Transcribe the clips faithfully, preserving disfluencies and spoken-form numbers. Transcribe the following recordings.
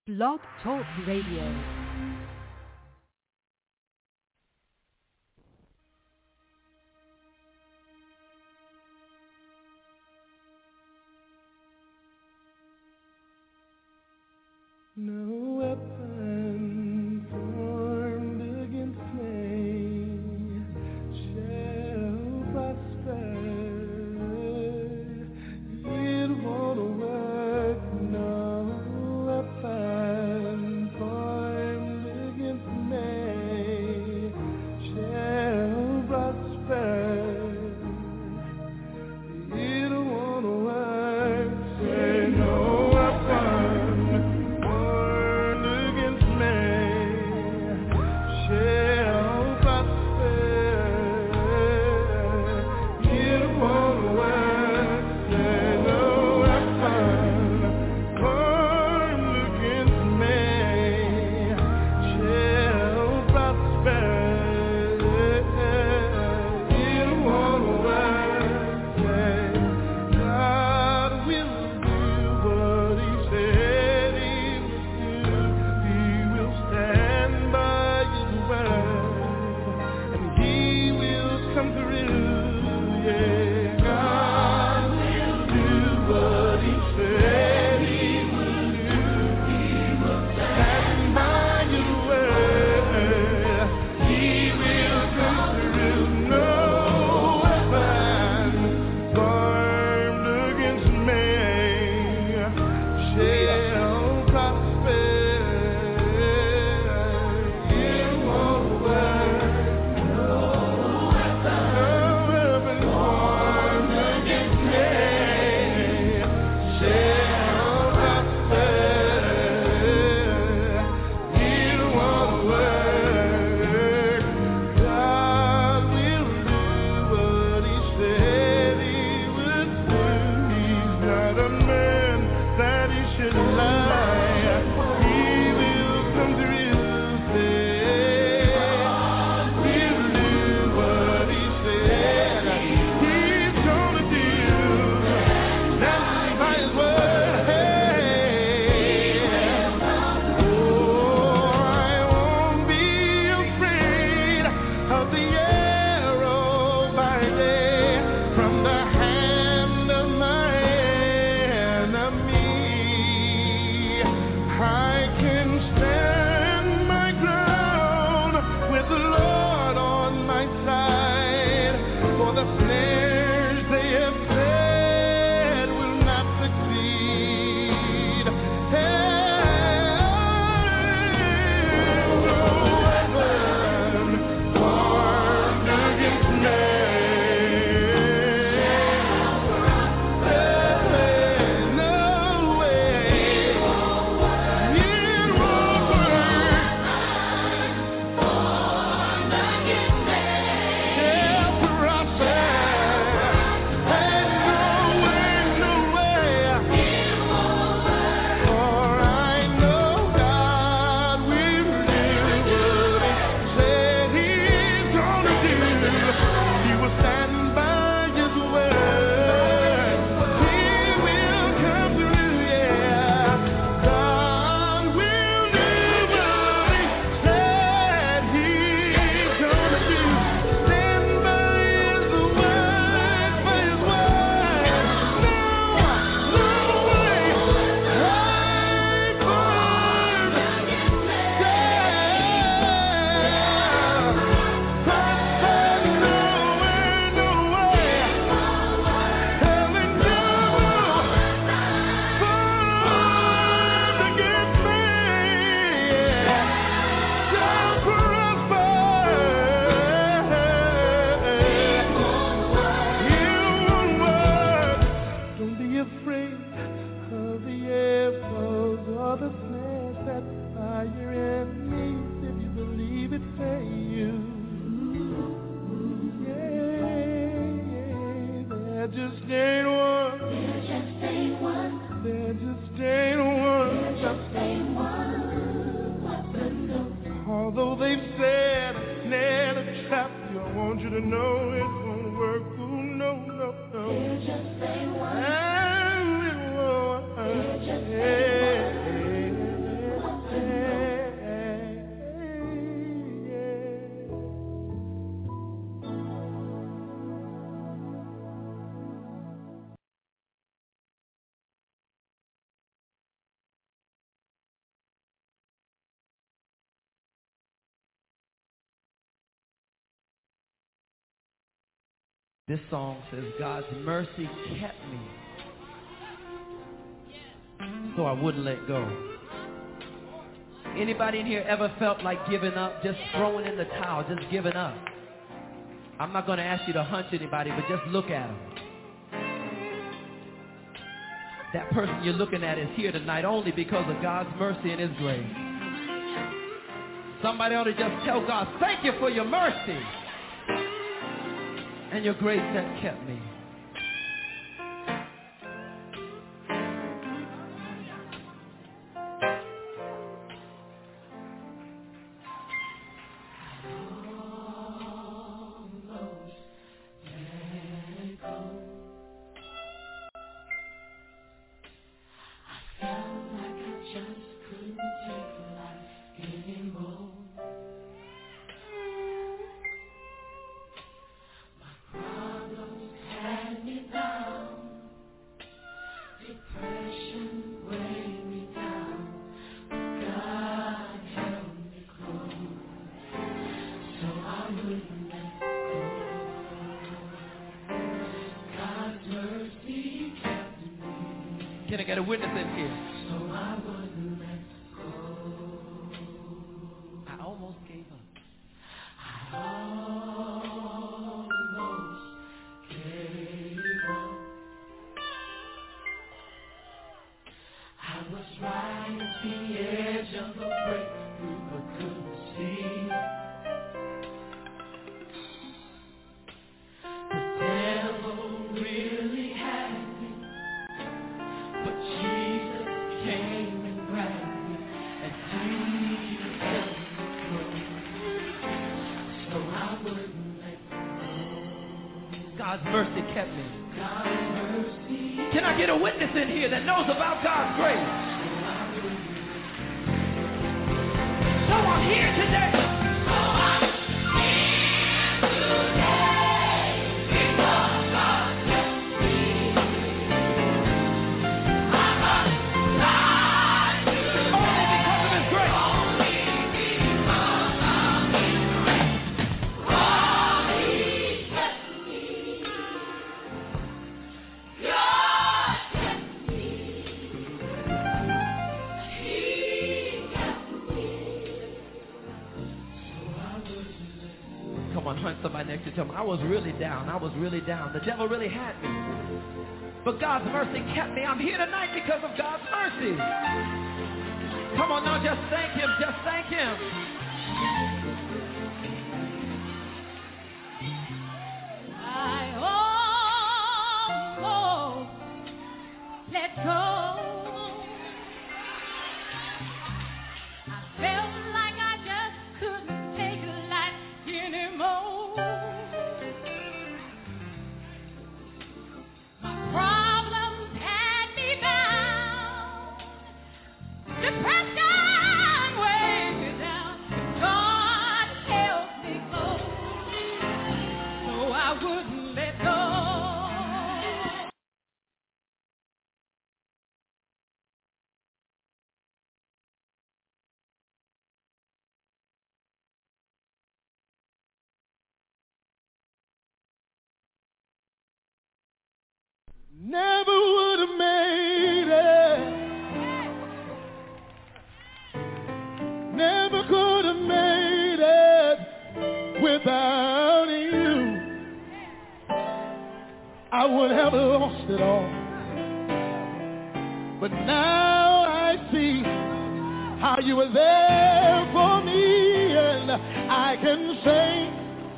Blog Talk Radio. No weapon formed against me shall prosper. It won't work. No weapon formed against me shall prosper. It won't work. Say no weapon. Although they've said, net a trap, I want you to know it won't work. Ooh, no, no, no. It just ain't one. It won't. It just ain't one. This song says, God's mercy kept me so I wouldn't let go. Anybody in here ever felt like giving up, just throwing in the towel, just giving up? I'm not going to ask you to hunch anybody, but just look at them. That person you're looking at is here tonight only because of God's mercy and his grace. Somebody ought to just tell God, thank you for your mercy and your grace that kept me. Can I get a witness in here? So I wouldn't let go. I almost gave up. I almost gave up. I was right at the edge of the breakthrough, but couldn't see. The devil really had me. But Jesus came and grabbed me, and he held me close, so I wouldn't let go. God's mercy kept me. God's mercy. Can I get a witness in here that knows about God's grace? So I'm here today. So I'm here today because God kept me. Hunt somebody next to you. Tell me, I was really down. I was really down. The devil really had me. But God's mercy kept me. I'm here tonight because of God's mercy. Come on now, just thank him. Just thank him. I almost let go. I felt like I just couldn't take life anymore. My problems had me bound. Depression weighed me down. God helped me close, so I wouldn't let go. Never would have made it. Never could have made it without you. I would have lost it all. But now I see how you were there for me, and I can say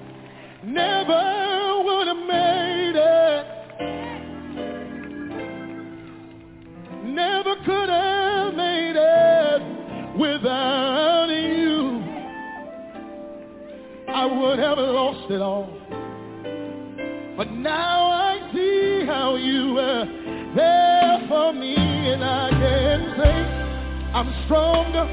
never would have made it. Never could have made it without you. I would have lost it all. But now I see how you were there for me, and I can say I'm stronger,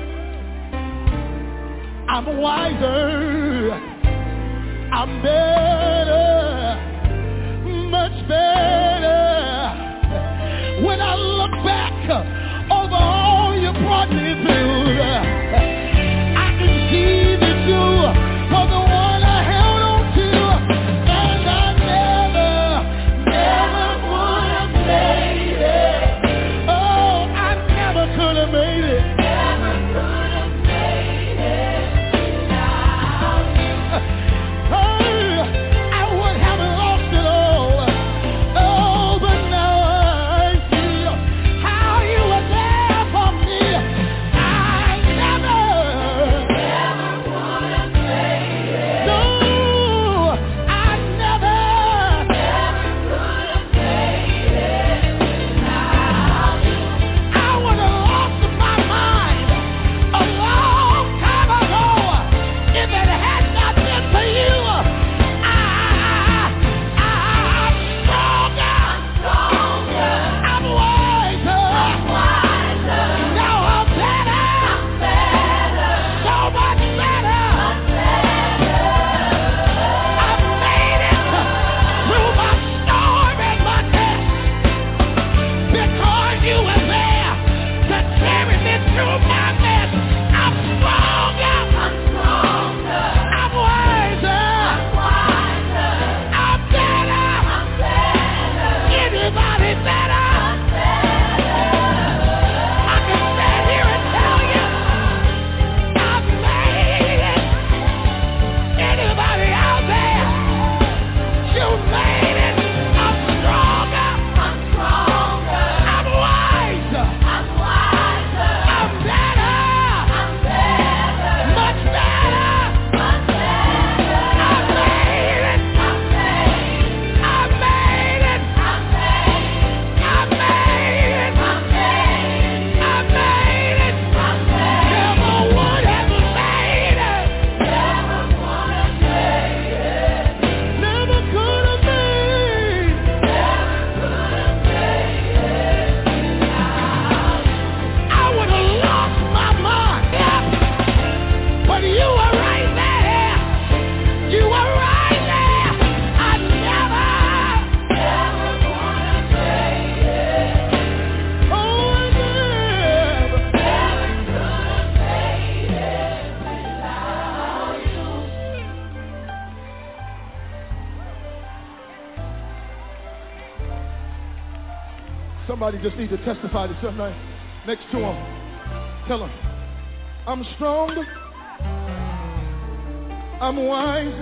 I'm wiser, I'm better, much better. When I look back over all you brought me through, I can see that you are the one I held on to, and I never Somebody just need to testify to somebody next to him. Tell him, I'm strong, I'm wise,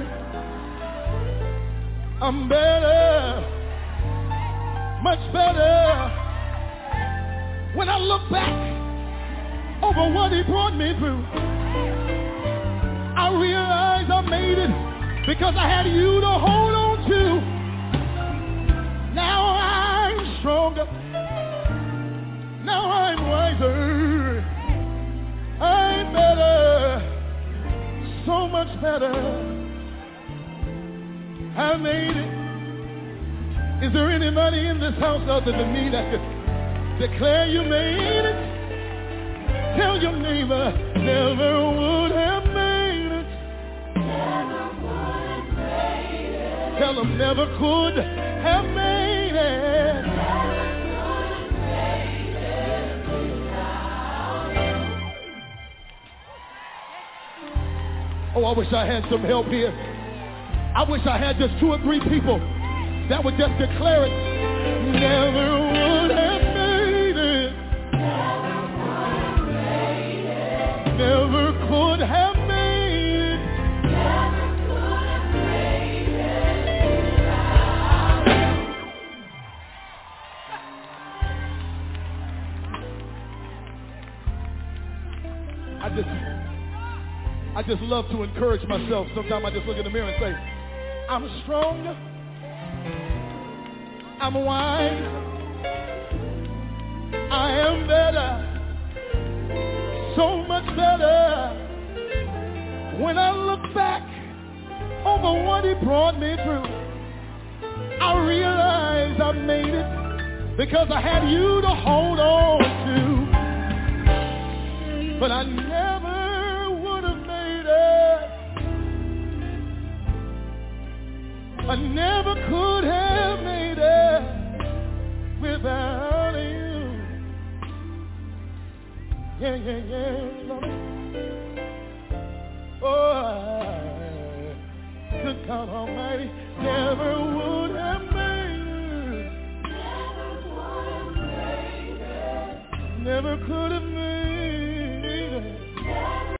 I'm better, much better. When I look back over what he brought me through, I realize I made it because I had you to hold on to. Now I'm stronger. Now I'm wiser. I'm better. So much better. I made it. Is there anybody in this house other than me that could declare you made it? Tell your neighbor, never would have made it. Never would have made it. Tell them, never could have made it. Never could have made it without you. Oh, I wish I had some help here. I wish I had just two or three people that would just declare it. Never would have made it. Never could have made it. Never could have made it without you. I just, I just love to encourage myself. Sometimes I just look in the mirror and say, I'm strong, I'm wise, I am better. So much better. When I look back over what he brought me through, I realize I made it because I had you to hold on to. But I never would have made it. I never could have made it without you. Yeah, yeah, yeah, Lord. Oh, I, good God Almighty, never would have made it. Never would have made it. Never could have made it.